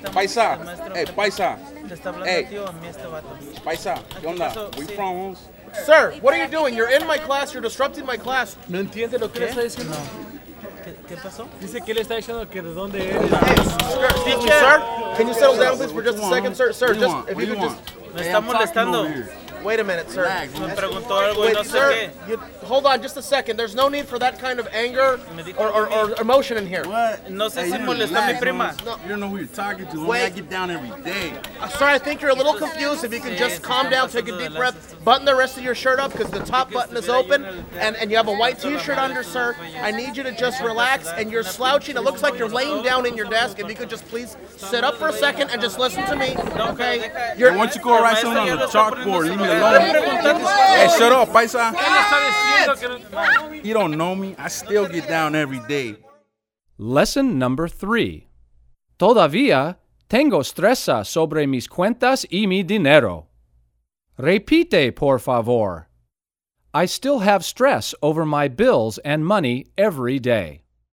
Paisa, maestro, hey, paisa, te está hablando hey. tío a mí este vato. paisa, ¿qué onda? pasó? We Sí. from Holmes? Sir, what are you doing? You're in my class. You're disrupting my class. ¿No entiende lo que le está diciendo? ¿Qué pasó? Dice que le está diciendo que de dónde eres. Excuse me, sir. Can you settle down, please, for just a second, sir? Sir, What do you just want? if What you do could you just want? Me Hey, está I'm talking molestando. over here. wait a minute, sir. Relax, Me man. preguntó algo y Wait, no sé sir. qué. Hold on, just a second. There's no need for that kind of anger Me dijo or emotion in here. What? No sé si you molestó relax, a mi prima. man. You don't know who you're talking to. Wait. I get down every day. Sir, I think you're a little confused. If you could just calm down, take a deep breath, button the rest of your shirt up because the top button is open, and you have a white t-shirt under, sir. I need you to just relax, and you're slouching. It looks like you're laying down in your desk. If you could just please sit up for a second and just listen to me, okay? Hey, You're, why don't you go write something on the chalkboard? Leave me alone. Hey, shut up, paisa. You don't know me. I still get down every day. Lesson number 3. Todavía tengo stresa sobre mis cuentas y mi dinero. Repite, por favor. I still have stress over my bills and money every day.